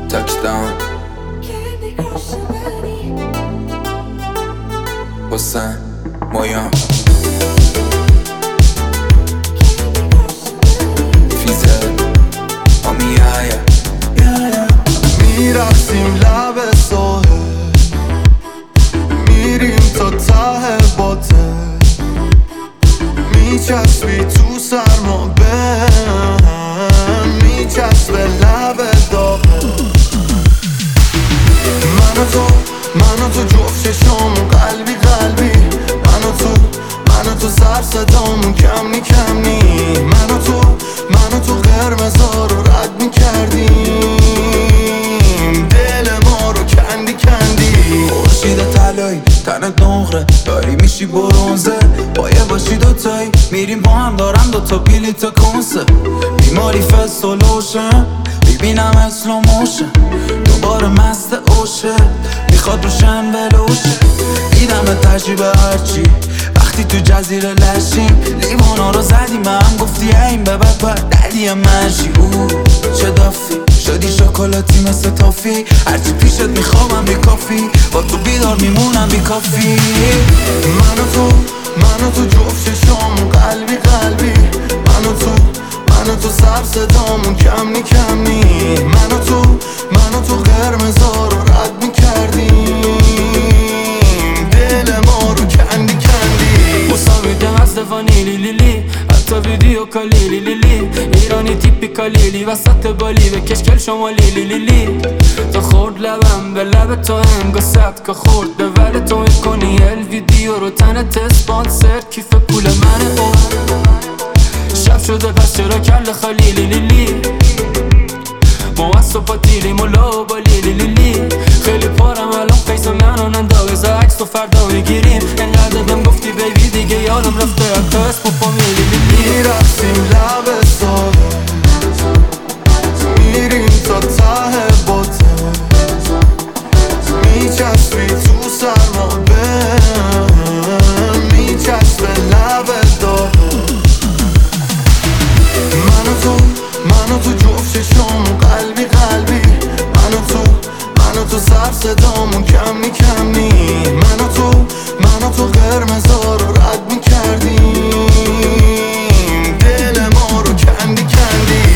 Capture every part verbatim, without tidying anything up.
Touchdown حسین مایان فیزل آمیه میرقصیم لب ساحل، میریم تا ته باطل، میچسبی تو سرما بهم، میچسبه لب داغه. من و تو من و تو جفت چشامون قلبی قلبی، من و تو من و تو سر صدامون کمنی کمنی، من و تو من و تو قرمزا رو رد میکردیم، دل ما رو کندی کندی. خورشید طلایی تنت نقره داری میشی برونزه، پایه باشی دوتایی میریم با هم، دارم دوتا بلیط کنسه، بیماری فستولوشن ببینم اسلو موشن، دوباره مست اوشه میخواد روشن ولوشه، دیدم تجربه هرچی وقتی تو جزیره لشیم، لیوانا رو زدیم هم گفتی این به بعد باید دلی منشی. او چه دافی شدی شکلاتی مثل تافی، هرچی پیشت میخوامم بی کافی، با تو بیدار میمونم بی کافی. من و تو من و تو جفت چشامون قلبی قلبی، من و تو من و تو سر صدامون کمنی کمنی، من و تو من و تو قرمزا رو رد میکردیم، دل ما رو کندی کندی. مساویدم از وانیلی لیلی، حتی ویدیو کالی لی لی لی، ایرانی تیپیکالی وسط بالی به کشکل شمالی لی لی لی. تا خورد لبم به لب تو انگاست که خورد به ول تو میکنی ال ویدیو رو تنت اسپانسر کیف پول منه. او شب شده پس چرا کل خالی لی لی لی، ما از صبح تیریم و لو با لی لی لی لی. خیلی پارم الان قیس منو ننداز عکس و فردا میگیریم، انقدر بهم گفتی بیبی دیگه یادم رفته حتی اسم و فامیلی لی لی. میرقصیم لب ساحل، میریم تا ته باطل، میچسبی تو سرما بهم، میچسبه لب داغه. من و تو من و تو جفت چشامون قلبی قلبی، من و تو من و تو سر صدامون کمنی کمنی، من و تو من و تو قرمزا رو رد میکردیم، دل ما رو کندی کندی.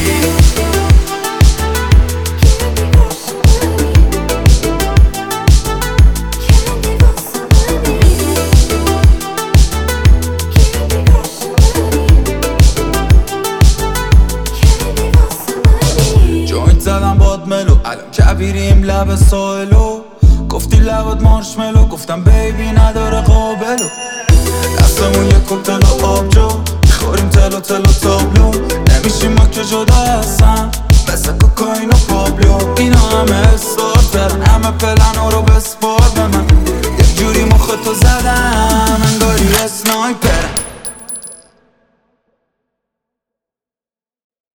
زدم باد ملو الان کبیریم لب ساحلو، گفتی لبت مارشملو گفتم بیبی نداره قابلو، دستمون یه کوکتل و آبجو میخوریم تلو تلو تابلو، نمیشیم ما که جدا هستن مثل کوکاین و پابلو. اینا همه استارت برن همه پلن رو بسپار به من، یک جوری مختو زدم انگاری اسنایپر.